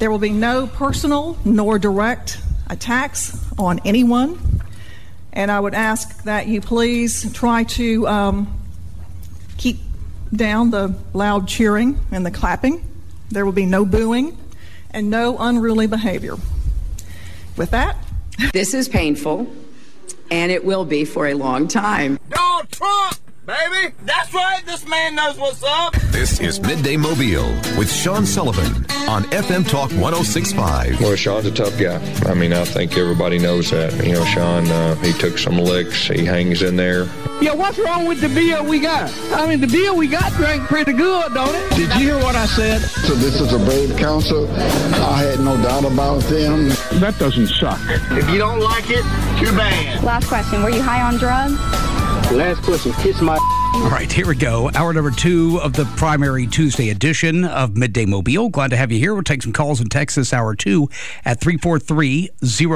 There will be no personal nor direct attacks on anyone. And I would ask that you please try to keep down the loud cheering and the clapping. There will be no booing and no unruly behavior. With that, this is painful, and it will be for a long time. Donald Trump, baby! That's right, this man knows what's up! This is Midday Mobile with Sean Sullivan on FM Talk 106.5. Well, Sean's a tough guy. I mean, I think everybody knows that. You know, Sean, he took some licks. He hangs in there. Yeah, what's wrong with the beer we got? I mean, the beer we got drank pretty good, don't it? Did you hear what I said? So this is a brave council. I had no doubt about them. That doesn't suck. If you don't like it, too bad. Last question, were you high on drugs? Last question, kiss my... All right, here we go. Hour number 2 of the primary Tuesday edition of Midday Mobile. Glad to have you here. We'll take some calls and texts this hour 2 at 343-0106,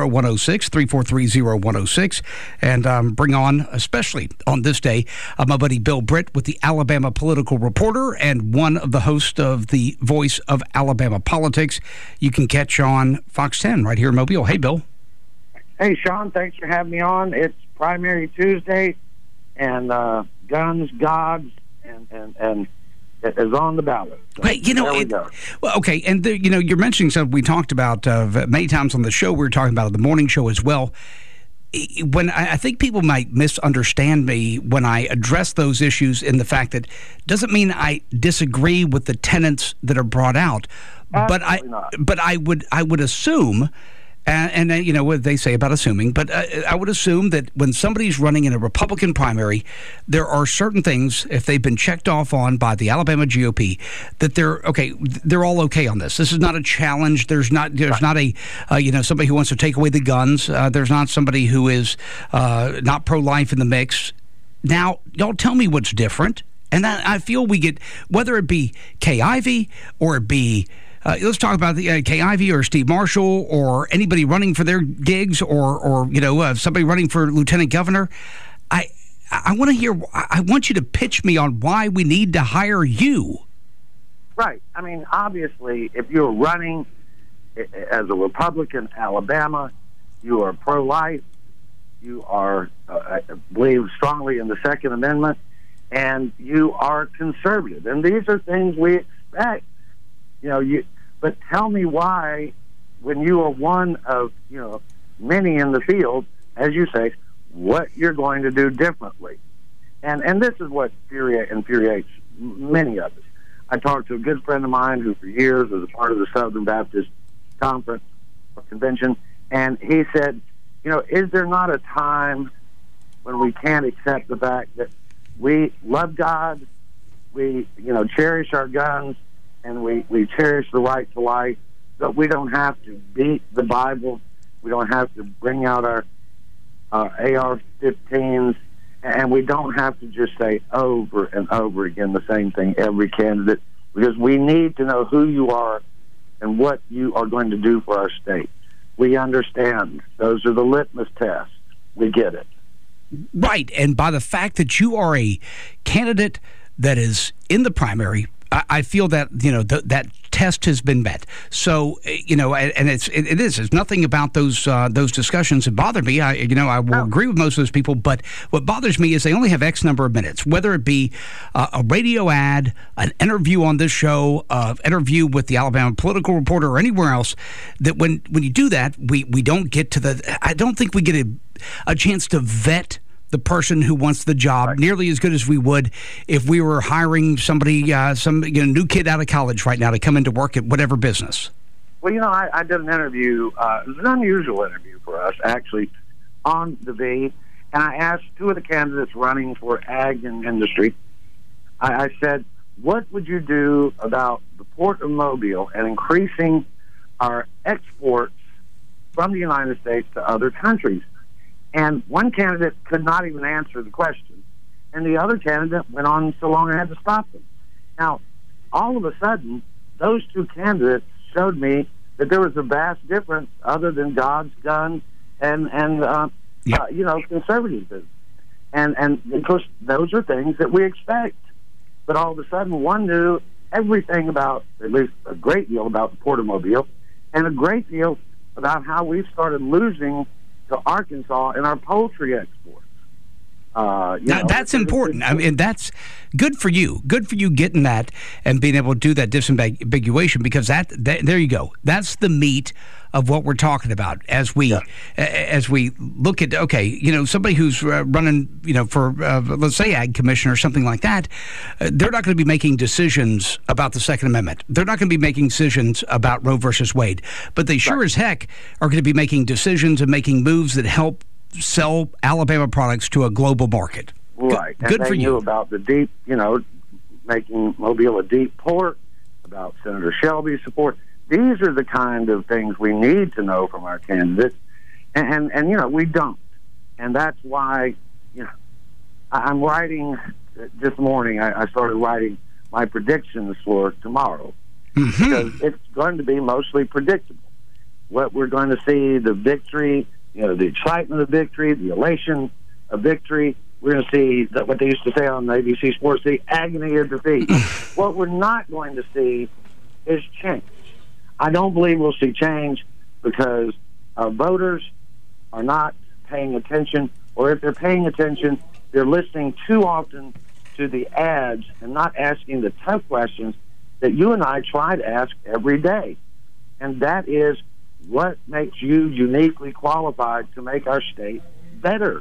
343-0106, and bring on, especially on this day, my buddy Bill Britt with the Alabama Political Reporter and one of the hosts of the Voice of Alabama Politics. You can catch on Fox 10 right here in Mobile. Hey, Bill. Hey, Sean. Thanks for having me on. It's primary Tuesday, and guns, gods, and it is on the ballot. So right, you know, well, okay, and you know, you're mentioning something we talked about many times on the show. We were talking about it the morning show as well. When I think people might misunderstand me when I address those issues in the fact that doesn't mean I disagree with the tenets that are brought out, but I would assume. And you know what they say about assuming, but I would assume that when somebody's running in a Republican primary, there are certain things, if they've been checked off on by the Alabama GOP, that they're all okay on this. This is not a challenge. There's not a somebody who wants to take away the guns. There's not somebody who is not pro-life in the mix. Now, y'all tell me what's different, and I feel we get, whether it be Kay Ivey or it be let's talk about the Kay Ivey or Steve Marshall or anybody running for their gigs or somebody running for lieutenant governor. I want to hear. I want you to pitch me on why we need to hire you. Right. I mean, obviously, if you're running as a Republican, Alabama, you are pro-life. You are believe strongly in the Second Amendment, and you are conservative. And these are things we expect. But tell me why, when you are one of, many in the field, as you say, what you're going to do differently. And this is what infuriates many of us. I talked to a good friend of mine who for years was a part of the Southern Baptist Conference or Convention, and he said, is there not a time when we can't accept the fact that we love God, we, cherish our guns, and we cherish the right to life, but we don't have to beat the Bible. We don't have to bring out our AR-15s, and we don't have to just say over and over again the same thing every candidate, because we need to know who you are and what you are going to do for our state. We understand. Those are the litmus tests. We get it. Right, and by the fact that you are a candidate that is in the primary, I feel that that test has been met. So and it's nothing about those discussions that bother me. I will agree with most of those people, but what bothers me is they only have X number of minutes. Whether it be a radio ad, an interview on this show, interview with the Alabama Political Reporter, or anywhere else, that when you do that, we don't get to the. I don't think we get a chance to vet the person who wants the job nearly as good as we would if we were hiring somebody, some new kid out of college right now to come into work at whatever business. Well, I did an interview. It was an unusual interview for us, actually, on the V, and I asked two of the candidates running for ag and industry. I said, what would you do about the Port of Mobile and increasing our exports from the United States to other countries? And one candidate could not even answer the question, and the other candidate went on so long I had to stop them. Now, all of a sudden, those two candidates showed me that there was a vast difference other than God's gun and conservatism. And of course, those are things that we expect. But all of a sudden, one knew everything about, at least a great deal about the Port of Mobile, and a great deal about how we've started losing to Arkansas in our poultry exports. That's important. I mean, that's good for you. Good for you getting that and being able to do that disambiguation, because that there you go. That's the meat of what we're talking about as we look at, somebody who's running, for let's say ag commissioner or something like that. They're not going to be making decisions about the Second Amendment. They're not going to be making decisions about Roe versus Wade, but they sure as heck are going to be making decisions and making moves that help sell Alabama products to a global market. Right. Good and for they you. knew about the deep, making Mobile a deep port, about Senator Shelby's support. These are the kind of things we need to know from our candidates, and we don't. And that's why, I'm writing, this morning I started writing my predictions for tomorrow, because it's going to be mostly predictable. What we're going to see, the victory, the excitement of victory, the elation of victory. We're going to see what they used to say on ABC Sports, the agony of defeat. What we're not going to see is change. I don't believe we'll see change because our voters are not paying attention, or if they're paying attention, they're listening too often to the ads and not asking the tough questions that you and I try to ask every day. And that is, what makes you uniquely qualified to make our state better?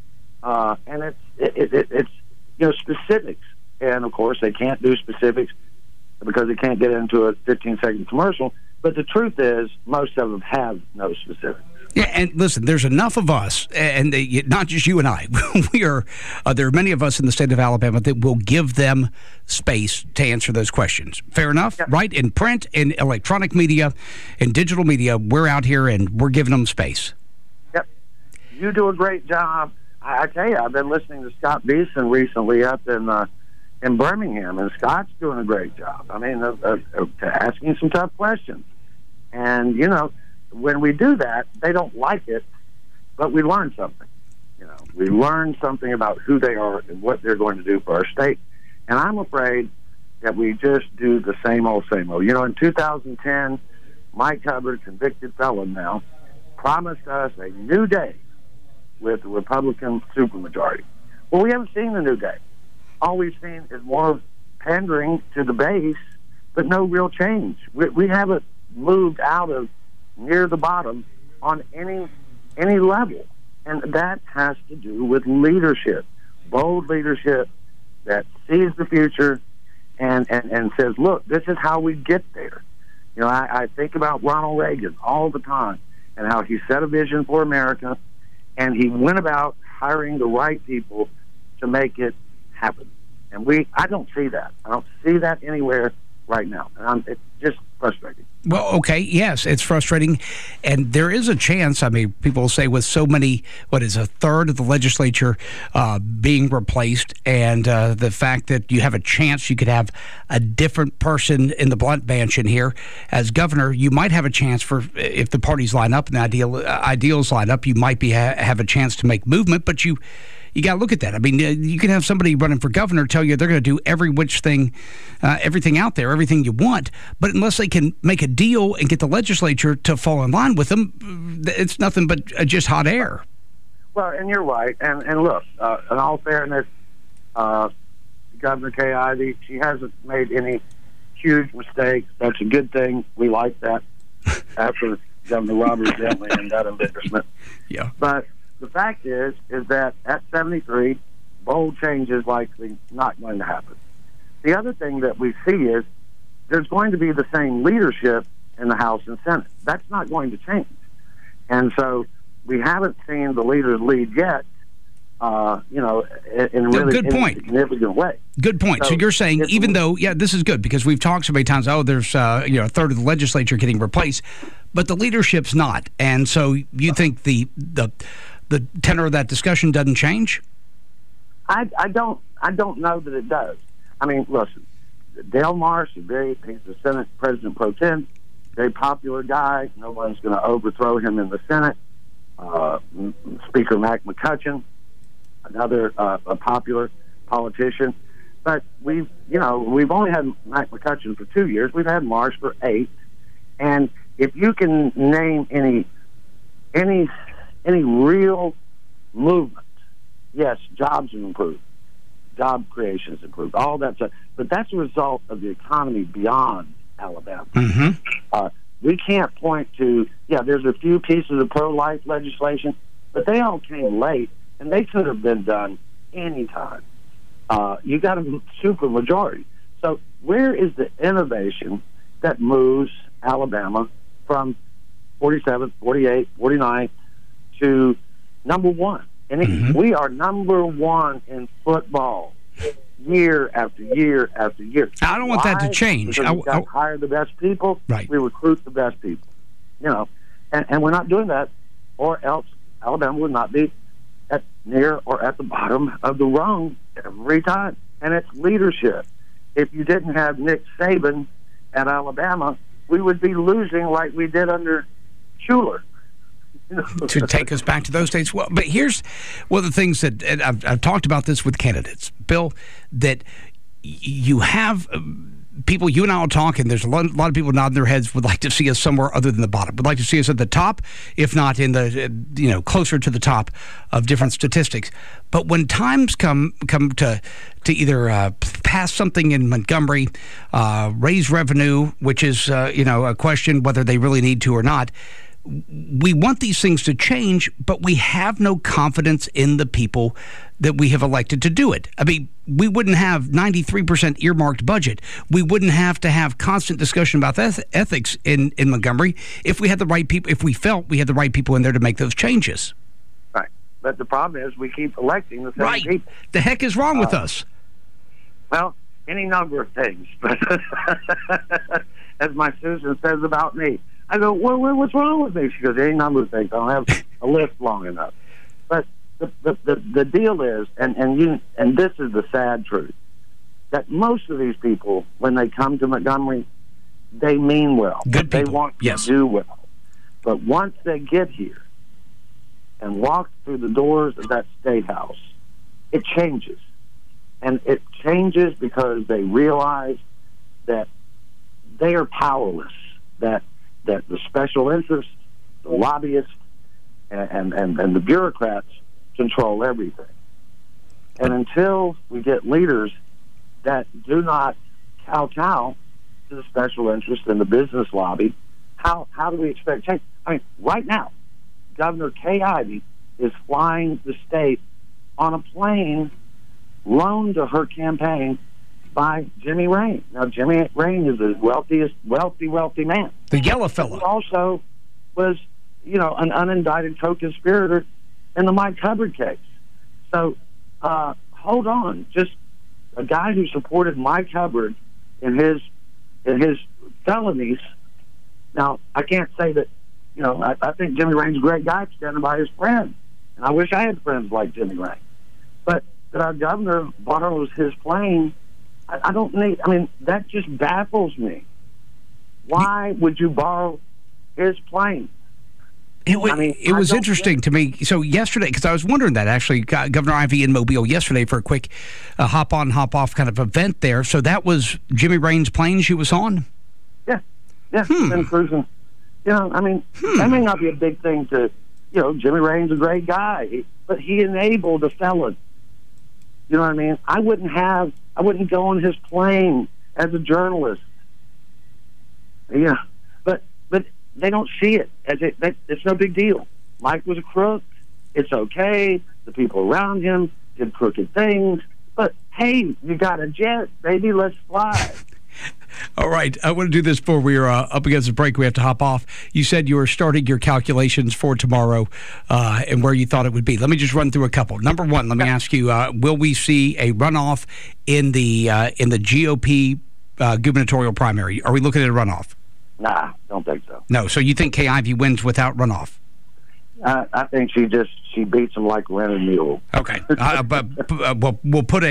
And it's specifics. And, of course, they can't do specifics because they can't get into a 15-second commercial. But the truth is, most of them have no specifics. Yeah, and listen, there's enough of us, and not just you and I. There are many of us in the state of Alabama that will give them space to answer those questions. Fair enough, Yep. Right? In print, in electronic media, in digital media, we're out here and we're giving them space. Yep. You do a great job. I tell you, I've been listening to Scott Beeson recently up in Birmingham, and Scott's doing a great job. I mean, asking some tough questions. And, when we do that, they don't like it, but we learn something. We learn something about who they are and what they're going to do for our state. And I'm afraid that we just do the same old, same old. In 2010, Mike Hubbard, convicted felon now, promised us a new day with the Republican supermajority. Well, we haven't seen the new day. All we've seen is more pandering to the base, but no real change. We haven't moved out of near the bottom on any level. And that has to do with leadership, bold leadership that sees the future and says, look, this is how we get there. I think about Ronald Reagan all the time and how he set a vision for America, and he went about hiring the right people to make it happen. And I don't see that. I don't see that anywhere right now. And it's just frustrating. Well, okay, yes, it's frustrating. And there is a chance, people say with so many, a third of the legislature being replaced, and the fact that you have a chance you could have a different person in the Blunt Mansion here as governor, you might have a chance for, if the parties line up and the ideals line up, you might have a chance to make movement, but you got to look at that. You can have somebody running for governor tell you they're going to do every which thing, everything out there, everything you want. But unless they can make a deal and get the legislature to fall in line with them, it's nothing but just hot air. Well, and you're right. And look, in all fairness, Governor Kay Ivey, she hasn't made any huge mistakes. That's a good thing. We like that after Governor Robert Bentley and that embarrassment. Yeah. But the fact is that at 73, bold change is likely not going to happen. The other thing that we see is there's going to be the same leadership in the House and Senate. That's not going to change. And so we haven't seen the leaders lead yet, in a really significant way. Good point. So you're saying, even though, this is good, because we've talked so many times, there's a third of the legislature getting replaced, but the leadership's not. And so you think the tenor of that discussion doesn't change? I don't know that it does. Listen, Dale Marsh he's the Senate President Pro Tem, very popular guy. No one's going to overthrow him in the Senate. Speaker Mac McCutcheon, another a popular politician. But we've only had Mac McCutcheon for 2 years. We've had Marsh for 8. And, if you can name any real movement, yes, jobs have improved, job creation has improved, all that stuff, but that's a result of the economy beyond Alabama. Mm-hmm. We can't point to, there's a few pieces of pro-life legislation, but they all came late, and they could have been done anytime. You got a super majority. So where is the innovation that moves Alabama from 47th, 48th, 49th to number one? And we are number one in football year after year after year. I don't want that to change. Because we got to hire the best people. Right. We recruit the best people. And we're not doing that, or else Alabama would not be at near or at the bottom of the rung every time. And it's leadership. If you didn't have Nick Saban at Alabama, we would be losing like we did under Schuler. To take us back to those days. Well, but here's one of the things that and I've talked about this with candidates, Bill, that you have people, you and I will talk, and there's a lot of people nodding their heads, would like to see us somewhere other than the bottom, would like to see us at the top, if not in the, closer to the top of different statistics. But when times come to either pass something in Montgomery, raise revenue, which is, a question whether they really need to or not, we want these things to change, but we have no confidence in the people that we have elected to do it. I mean, we wouldn't have 93% earmarked budget. We wouldn't have to have constant discussion about ethics in Montgomery if we had the right people, if we felt we had the right people in there to make those changes. Right. But the problem is we keep electing the same people. The heck is wrong with us? Well, any number of things. But as my Susan says about me, I go, well, what's wrong with me? She goes, any number of things. I don't have a list long enough. But the deal is, and this is the sad truth, that most of these people, when they come to Montgomery, they mean well. Good people. They want to do well. But once they get here and walk through the doors of that State House, it changes. And it changes because they realize that they are powerless, that the special interests, the lobbyists, and the bureaucrats control everything. And until we get leaders that do not kowtow to the special interests and the business lobby, how do we expect change? I mean, right now, Governor Kay Ivey is flying the state on a plane loaned to her campaign by Jimmy Raine. Now, Jimmy Raine is the wealthy man. The yellow fella. He also was, an unindicted co-conspirator in the Mike Hubbard case. So, hold on. Just a guy who supported Mike Hubbard in his felonies. Now, I can't say that, I think Jimmy Raine's a great guy standing by his friend. And I wish I had friends like Jimmy Raine. But that our governor borrows his plane, I don't need, that just baffles me. Why would you borrow his plane? It was interesting to me. So yesterday, because I was wondering that, actually, Governor Ivey in Mobile yesterday for a quick hop-on, hop-off kind of event there. So that was Jimmy Raine's plane she was on? Yeah. Been cruising. That may not be a big thing to, Jimmy Raine's a great guy, but he enabled a felon. You know what I mean? I wouldn't go on his plane as a journalist. Yeah, but they don't see it as it's no big deal. Mike was a crook. It's okay. The people around him did crooked things. But hey, you got a jet, baby. Let's fly. All right. I want to do this before we're up against the break. We have to hop off. You said you were starting your calculations for tomorrow and where you thought it would be. Let me just run through a couple. Number one, let me ask you, will we see a runoff in the GOP gubernatorial primary? Are we looking at a runoff? Nah, don't think so. No. So you think Kay Ivey wins without runoff? I think she beats him like Ren Mule. Okay, but we'll put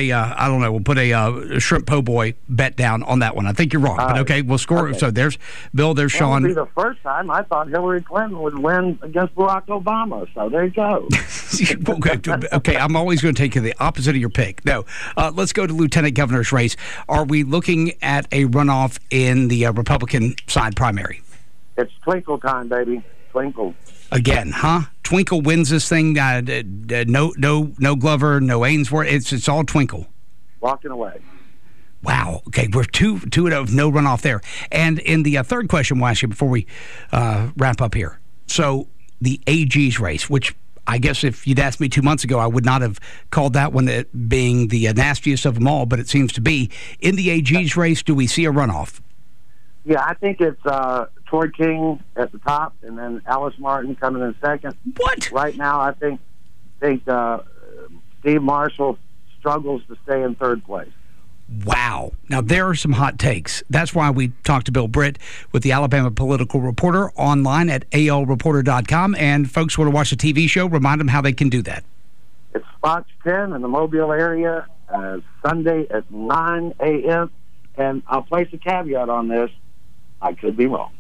a shrimp po' boy bet down on that one. I think you're wrong, but okay, we'll score. Okay. So there's Bill, there's Sean. It would be the first time I thought Hillary Clinton would win against Barack Obama. So there you go. Okay, I'm always going to take the opposite of your pick. No, let's go to Lieutenant Governor's race. Are we looking at a runoff in the Republican side primary? It's twinkle time, baby. Twinkle. Again, huh? Twinkle wins this thing. No Glover, no Ainsworth. It's all Twinkle. Walking away. Wow. Okay, we're two of no runoff there. And in the third question we'll ask you before we wrap up here. So the AG's race, which I guess if you'd asked me 2 months ago, I would not have called that one being the nastiest of them all, but it seems to be. In the AG's race, do we see a runoff? Yeah, I think it's Troy King at the top, and then Alice Martin coming in second. What? Right now, I think Steve Marshall struggles to stay in third place. Wow. Now, there are some hot takes. That's why we talked to Bill Britt with the Alabama Political Reporter online at alreporter.com. And folks want to watch the TV show, remind them how they can do that. It's Fox 10 in the Mobile area, Sunday at 9 a.m. And I'll place a caveat on this. I could be wrong.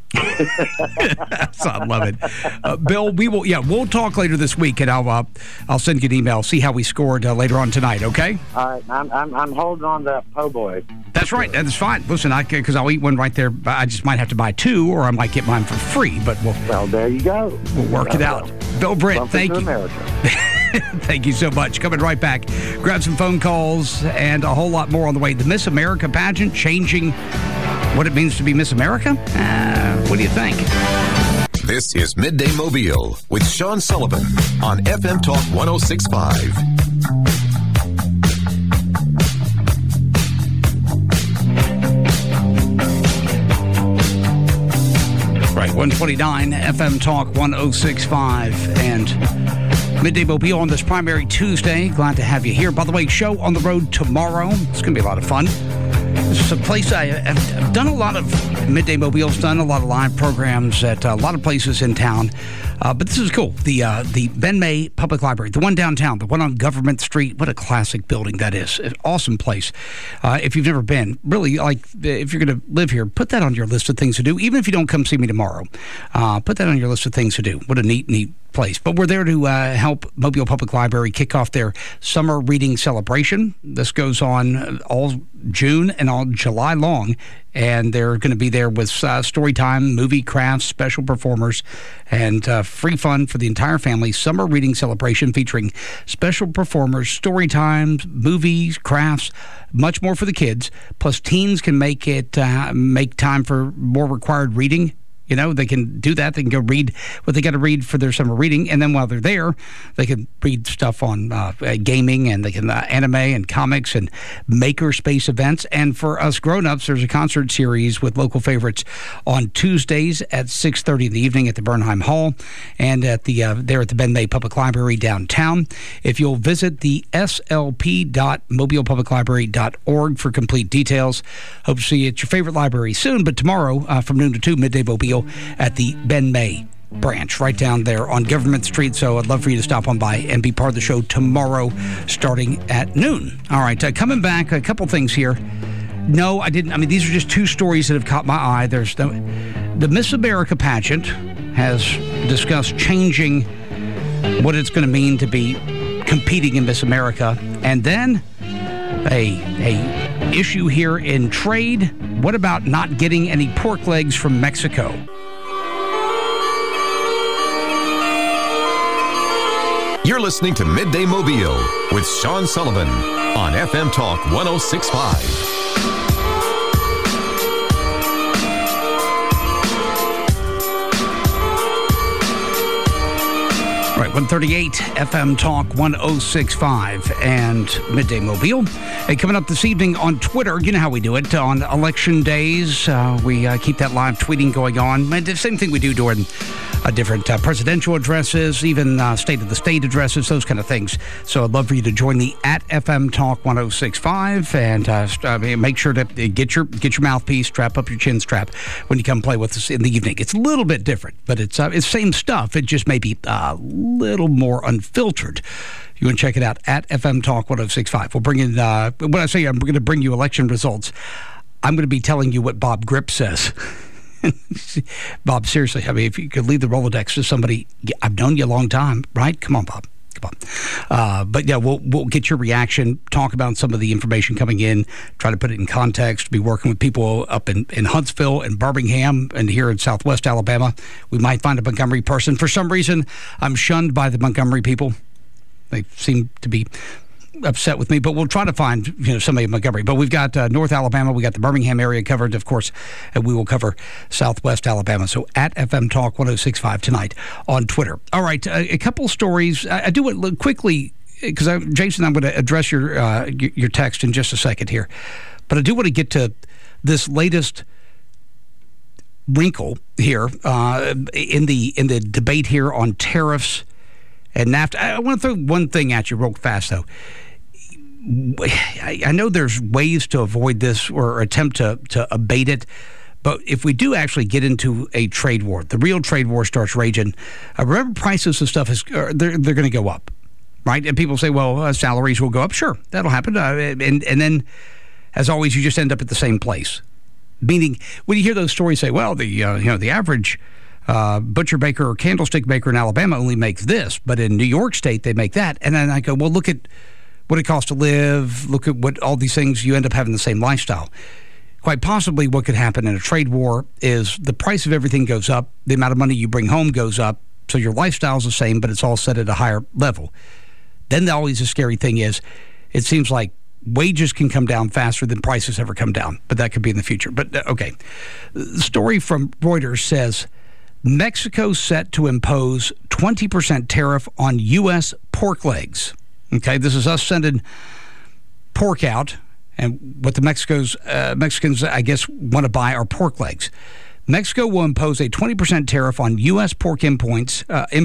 I love it. Bill, we'll talk later this week, and I'll send you an email, see how we scored later on tonight, okay? All right, I'm holding on to that po' boy. That's right, that's fine. Listen, because I'll eat one right there. I just might have to buy two, or I might get mine for free, but well, there you go. We'll work it out. Bill Britt, thank you. America. Thank you so much. Coming right back. Grab some phone calls and a whole lot more on the way. The Miss America pageant changing what it means to be Miss America? What do you think? This is Midday Mobile with Sean Sullivan on FM Talk 106.5. Right, 129 FM Talk 106.5 and Midday Mobile on this primary Tuesday. Glad to have you here. By the way, show on the road tomorrow. It's going to be a lot of fun. This is a place I've done a lot of Midday Mobiles, done a lot of live programs at a lot of places in town. But this is cool. The Ben May Public Library, the one downtown, the one on Government Street. What a classic building that is. An awesome place. If you've never been, really, like, if you're going to live here, put that on your list of things to do. Even if you don't come see me tomorrow, put that on your list of things to do. What a neat place. But we're there to help Mobile Public Library kick off their summer reading celebration. This goes on all June and all July long, and they're going to be there with story time, movie, crafts, special performers, and free fun for the entire family. Summer reading celebration featuring special performers, story times, movies, crafts, much more for the kids. Plus, teens can make time for more required reading. You know, they can do that. They can go read what they got to read for their summer reading. And then while they're there, they can read stuff on gaming, and they can anime and comics and makerspace events. And for us grown-ups, there's a concert series with local favorites on Tuesdays at 6:30 in the evening at the Bernheim Hall and at there at the Ben May Public Library downtown. If you'll visit the slp.mobilepubliclibrary.org for complete details. Hope to see you at your favorite library soon. But tomorrow from noon to 2, Midday Mobile at the Ben May branch right down there on Government Street. So I'd love for you to stop on by and be part of the show tomorrow starting at noon. All right, coming back, a couple things here. No, I didn't. I mean, these are just two stories that have caught my eye. There's the Miss America pageant has discussed changing what it's going to mean to be competing in Miss America. And then a issue here in trade. What about not getting any pork legs from Mexico? You're listening to Midday Mobile with Sean Sullivan on FM Talk 106.5. Right, 138 FM Talk 106.5 and Midday Mobile. Hey, coming up this evening on Twitter, you know how we do it. On election days, we keep that live tweeting going on. The same thing we do during different presidential addresses, even State of the State addresses, those kind of things. So I'd love for you to join me at FM Talk 106.5 and make sure to get your mouthpiece, strap up your chin strap when you come play with us in the evening. It's a little bit different, but it's same stuff. It just may be little more unfiltered. You want to check it out at FM Talk 106.5. We'll bring in, when I say I'm going to bring you election results, I'm going to be telling you what Bob Grip says. Bob, seriously, I mean, if you could leave the Rolodex to somebody, I've known you a long time, right? Come on, Bob. Come on. But yeah, we'll get your reaction, talk about some of the information coming in, try to put it in context, be working with people up in Huntsville and Birmingham and here in Southwest Alabama. We might find a Montgomery person. For some reason, I'm shunned by the Montgomery people. They seem to be upset with me, but we'll try to find somebody in Montgomery. But we've got North Alabama, we got the Birmingham area covered, of course, and we will cover Southwest Alabama. So at FM Talk 106.5 tonight on Twitter. All right, a couple stories. I do want quickly, because Jason, I'm going to address your text in just a second here, but I do want to get to this latest wrinkle here in the debate here on tariffs and NAFTA. I want to throw one thing at you real fast, though. I know there's ways to avoid this or attempt to abate it, but if we do actually get into a trade war, the real trade war starts raging, remember prices of stuff they're going to go up, right? And people say, well, salaries will go up. Sure, that'll happen. And then, as always, you just end up at the same place. Meaning, when you hear those stories say, well, the average butcher baker or candlestick maker in Alabama only makes this, but in New York State they make that. And then I go, well, look at what it costs to live, look at what all these things, you end up having the same lifestyle. Quite possibly what could happen in a trade war is the price of everything goes up, the amount of money you bring home goes up, so your lifestyle's the same, but it's all set at a higher level. Then always the scary thing is, it seems like wages can come down faster than prices ever come down, but that could be in the future. But okay, the story from Reuters says, Mexico set to impose 20% tariff on U.S. pork legs. Okay, this is us sending pork out, and what the Mexicans, I guess, want to buy are pork legs. Mexico will impose a 20% tariff on U.S. pork imports.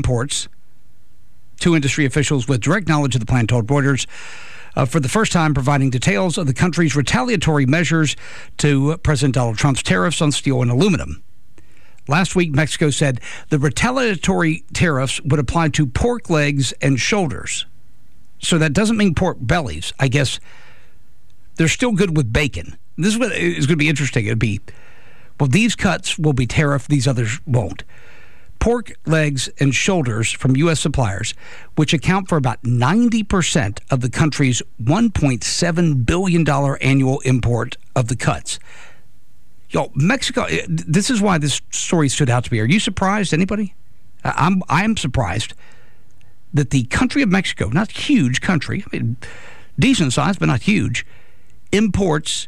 Two industry officials with direct knowledge of the plan told Reuters, for the first time providing details of the country's retaliatory measures to President Donald Trump's tariffs on steel and aluminum. Last week, Mexico said the retaliatory tariffs would apply to pork legs and shoulders. So that doesn't mean pork bellies. I guess they're still good with bacon. This is what is going to be interesting. It'd be, well, these cuts will be tariffed, these others won't. Pork legs and shoulders from U.S. suppliers, which account for about 90% of the country's $1.7 billion annual import of the cuts. Mexico, this is why this story stood out to me. Are you surprised, anybody? I'm surprised that the country of Mexico, not huge country, I mean, decent size, but not huge, imports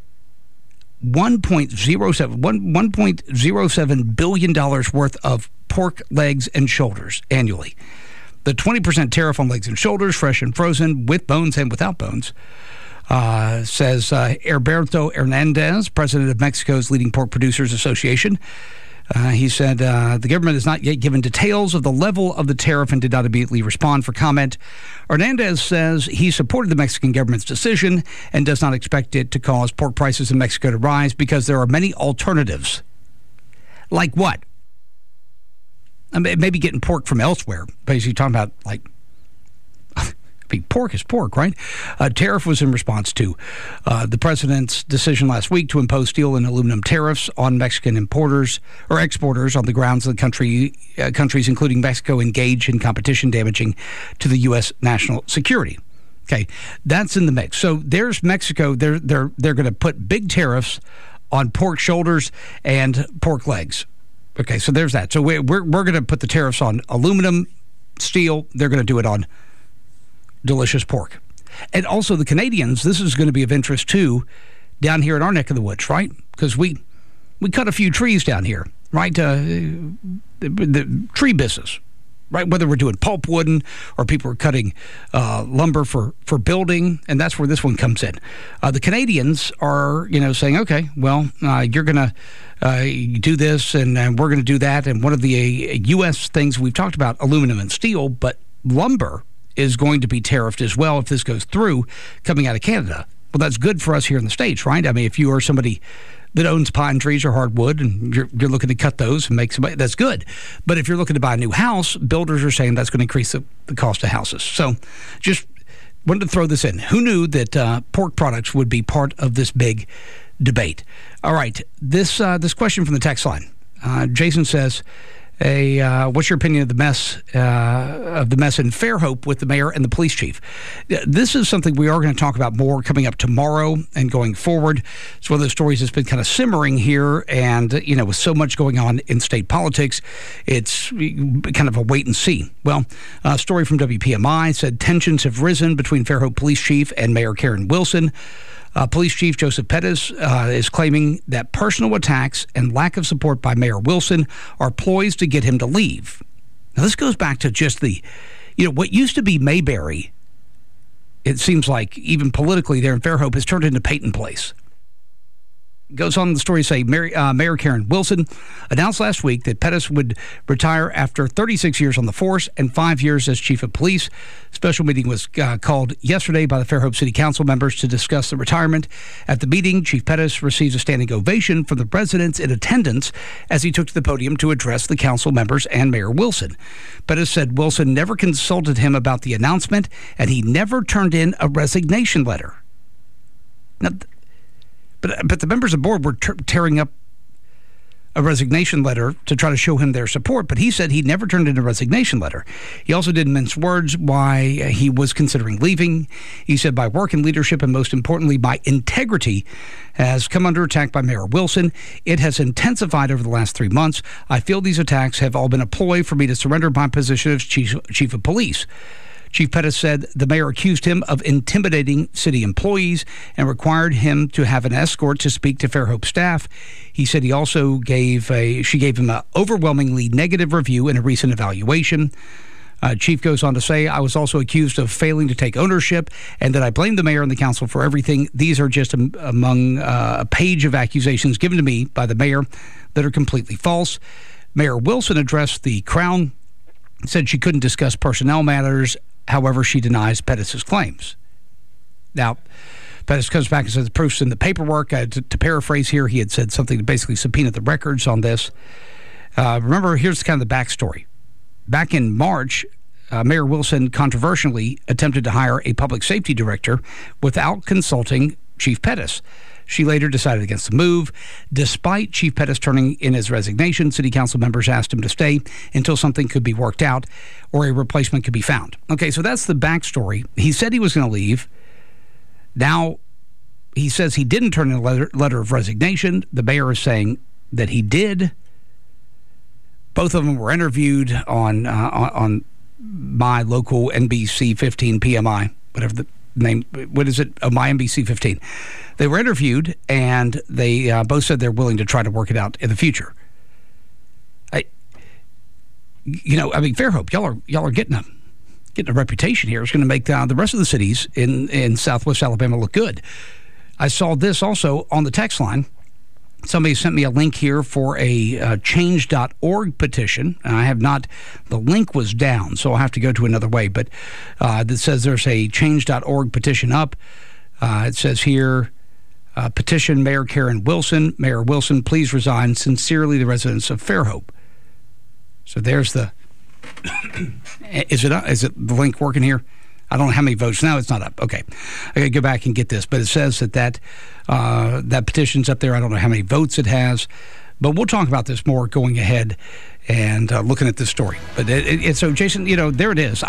$1.07 billion worth of pork legs and shoulders annually. The 20% tariff on legs and shoulders, fresh and frozen, with bones and without bones, says Herberto Hernandez, president of Mexico's leading pork producers association. He said the government has not yet given details of the level of the tariff and did not immediately respond for comment. Hernandez says he supported the Mexican government's decision and does not expect it to cause pork prices in Mexico to rise because there are many alternatives. Like what? I mean, maybe getting pork from elsewhere. Basically talking about, like, pork is pork, right? Tariff was in response to the president's decision last week to impose steel and aluminum tariffs on Mexican importers or exporters on the grounds of the countries, including Mexico, engage in competition damaging to the U.S. national security. Okay, that's in the mix. So there's Mexico. They're going to put big tariffs on pork shoulders and pork legs. Okay, so there's that. So we're going to put the tariffs on aluminum, steel. They're going to do it on delicious pork. And also the Canadians, this is going to be of interest too, down here in our neck of the woods, right? Because we cut a few trees down here, right? The tree business, right? Whether we're doing pulpwood or people are cutting lumber for building, and that's where this one comes in. The Canadians are, saying, okay, well, you're going to do this and we're going to do that. And one of the U.S. things we've talked about, aluminum and steel, but lumber is going to be tariffed as well if this goes through coming out of Canada. Well, that's good for us here in the States, right? I mean, if you are somebody that owns pine trees or hardwood and you're looking to cut those and make somebody, that's good. But if you're looking to buy a new house, builders are saying that's going to increase the cost of houses. So just wanted to throw this in. Who knew that pork products would be part of this big debate? All right, this question from the text line. Jason says, What's your opinion of the mess in Fairhope with the mayor and the police chief? This is something we are going to talk about more coming up tomorrow and going forward. It's one of those stories that's been kind of simmering here, and with so much going on in state politics, it's kind of a wait and see. Well, a story from WPMI said tensions have risen between Fairhope police chief and Mayor Karen Wilson. Police Chief Joseph Pettis is claiming that personal attacks and lack of support by Mayor Wilson are ploys to get him to leave. Now, this goes back to just what used to be Mayberry. It seems like even politically there in Fairhope has turned into Peyton Place. Goes on in the story to say Mayor Karen Wilson announced last week that Pettis would retire after 36 years on the force and 5 years as chief of police. Special meeting was called yesterday by the Fairhope City Council members to discuss the retirement. At the meeting, Chief Pettis receives a standing ovation from the residents in attendance as he took to the podium to address the council members and Mayor Wilson. Pettis said Wilson never consulted him about the announcement and he never turned in a resignation letter. Now, But the members of the board were tearing up a resignation letter to try to show him their support, but he said he never turned in a resignation letter. He also didn't mince words why he was considering leaving. He said my work and leadership, and most importantly, my integrity, has come under attack by Mayor Wilson. It has intensified over the last 3 months. I feel these attacks have all been a ploy for me to surrender my position as chief of police. Chief Pettis said the mayor accused him of intimidating city employees and required him to have an escort to speak to Fairhope staff. He said he also she gave him an overwhelmingly negative review in a recent evaluation. Chief goes on to say, I was also accused of failing to take ownership and that I blame the mayor and the council for everything. These are just among a page of accusations given to me by the mayor that are completely false. Mayor Wilson addressed the Crown, said she couldn't discuss personnel matters. However, she denies Pettis' claims. Now, Pettis comes back and says the proof's in the paperwork. To paraphrase here, he had said something to basically subpoena the records on this. Remember, here's kind of the backstory. Back in March, Mayor Wilson controversially attempted to hire a public safety director without consulting Chief Pettis. She later decided against the move. Despite Chief Pettis turning in his resignation, city council members asked him to stay until something could be worked out or a replacement could be found. Okay, so that's the backstory. He said he was going to leave. Now, he says he didn't turn in a letter of resignation. The mayor is saying that he did. Both of them were interviewed on my local NBC 15 PMI, whatever the name, what is it? My NBC 15. They were interviewed, and they both said they're willing to try to work it out in the future. Fairhope, y'all are getting a reputation here. It's going to make the rest of the cities in Southwest Alabama look good. I saw this also on the text line. Somebody sent me a link here for a change.org petition. And I have not, the link was down, so I'll have to go to another way. But that says there's a change.org petition up. It says here, petition Mayor Karen Wilson. Mayor Wilson, please resign. Sincerely, the residents of Fairhope. So there's the, is it the link working here? I don't know how many votes. Now it's not up. Okay. I got to go back and get this. But it says that petition's up there. I don't know how many votes it has. But we'll talk about this more going ahead and looking at this story. But so, Jason, there it is.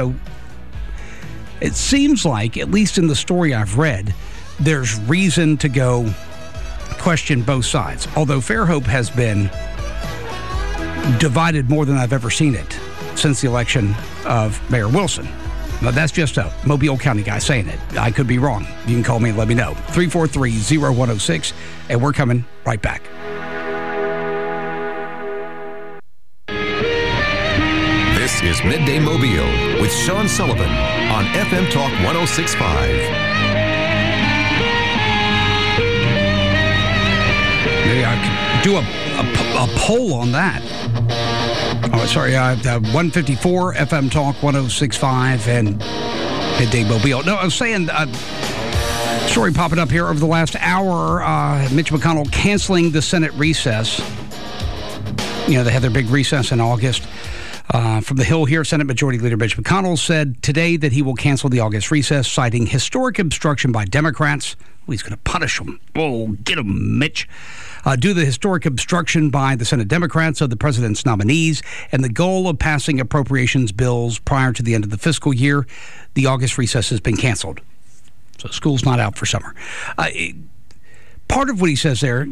It seems like, at least in the story I've read, there's reason to go question both sides. Although Fairhope has been divided more than I've ever seen it since the election of Mayor Wilson. But that's just a Mobile County guy saying it. I could be wrong. You can call me and let me know. 343-0106, and we're coming right back. This is Midday Mobile with Sean Sullivan on FM Talk 106.5. Maybe I could do a poll on that. Oh, sorry, 154 FM Talk 106.5 and Midday Mobile. No, I was saying, story popping up here over the last hour, Mitch McConnell canceling the Senate recess. They had their big recess in August. From the Hill here, Senate Majority Leader Mitch McConnell said today that he will cancel the August recess, citing historic obstruction by Democrats. Well, he's going to punish them. Oh, get them, Mitch. Due to the historic obstruction by the Senate Democrats of the president's nominees and the goal of passing appropriations bills prior to the end of the fiscal year, the August recess has been canceled. So school's not out for summer. Part of what he says there,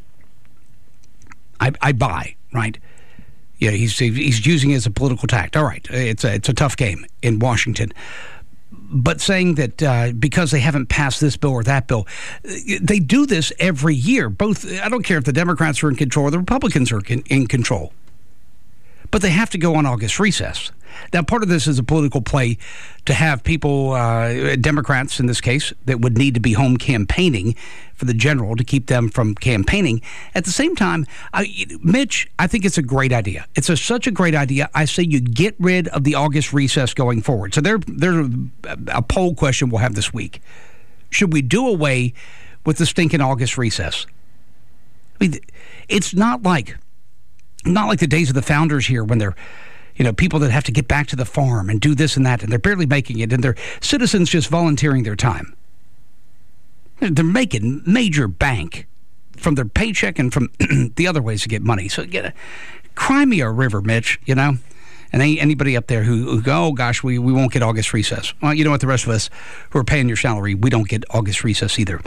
I buy, right? Yeah, he's using it as a political tact. All right, it's a tough game in Washington. But saying that because they haven't passed this bill or that bill, they do this every year. I don't care if the Democrats are in control or the Republicans are in control. But they have to go on August recess. Now, part of this is a political play to have people, Democrats in this case, that would need to be home campaigning for the general to keep them from campaigning. At the same time, Mitch, I think it's a great idea. It's such a great idea. I say you get rid of the August recess going forward. So there's a poll question we'll have this week. Should we do away with the stinking August recess? I mean, it's not like the days of the founders here when they're, people that have to get back to the farm and do this and that, and they're barely making it, and they're citizens just volunteering their time. They're making major bank from their paycheck and from the other ways to get money. So cry me a river, Mitch, And anybody up there who go, oh, gosh, we won't get August recess. Well, you know what? The rest of us who are paying your salary, we don't get August recess either.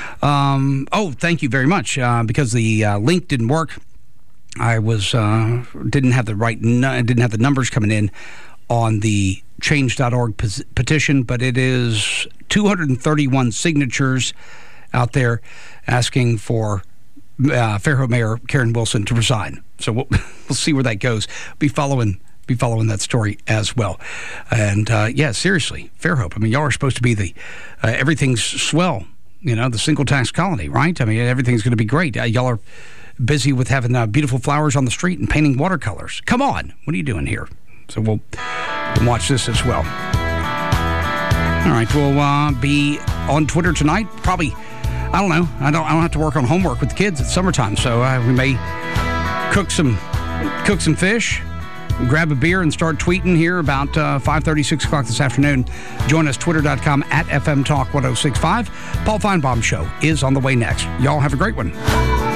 Thank you very much. Because the link didn't work, I didn't have the numbers coming in on the change.org petition, but it is 231 signatures out there asking for Fairhope Mayor Karen Wilson to resign. So we'll see where that goes. Be following that story as well. And seriously, Fairhope. I mean, y'all are supposed to be the everything's swell. The single tax colony, right? I mean, everything's going to be great. Y'all are busy with having beautiful flowers on the street and painting watercolors. Come on, what are you doing here? So we'll watch this as well. All right, we'll be on Twitter tonight. Probably, I don't know. I don't have to work on homework with the kids. It's summertime, so we may cook some fish, grab a beer, and start tweeting here about 5:30, 6 o'clock this afternoon. Join us, twitter.com @FM Talk 1065. Paul Feinbaum Show is on the way next. Y'all have a great one.